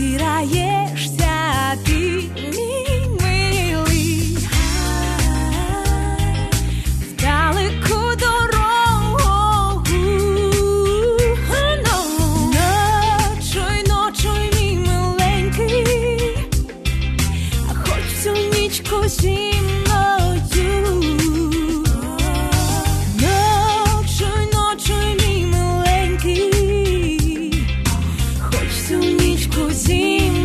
ти, мій милий, в далеку дорогу. Ночуй, мій миленький, а хоч всю нічку зі мною. Ночуй, мій миленький, хоч всю нічку зі мною.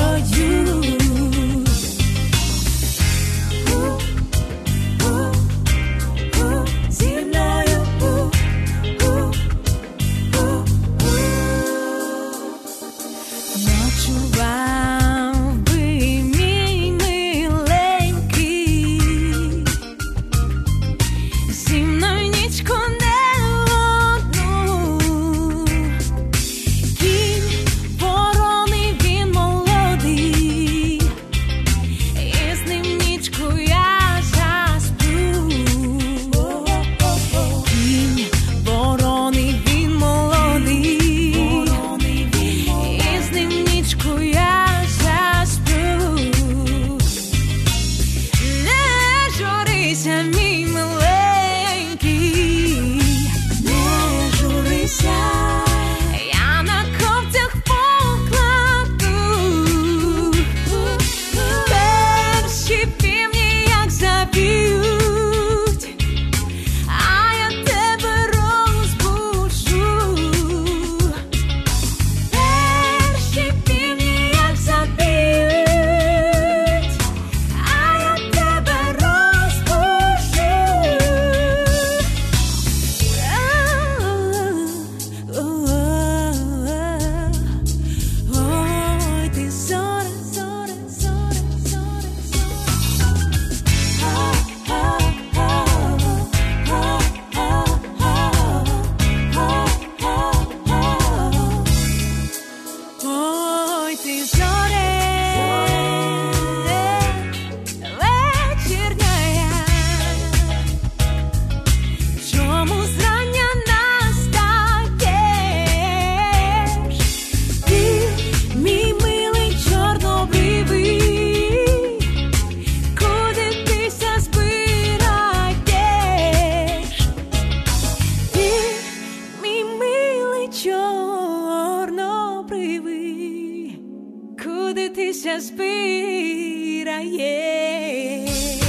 Зі мною. Ночував би, мій миленький, зі мною нічку не одну. Кінь вороний, він молодий, і з ним нічку я засплю. Кінь вороний, він молодий, і з ним нічку я засплю. Не журися, мій миленький, не журися, я на ковцях покладу перші півні, як зап'ють, а я тебе розбуджу. Перші півні, як зап'ють, а я тебе розбуджу. Ой, ти зоре, зоре, зоре, зоре, ой, ти зоре, вечірняя, чому зрання настаєш? Ти, мій милий чорнобривий, куди тися збираєш? Ти, мій милий чорнобривий, куди тися збираєш?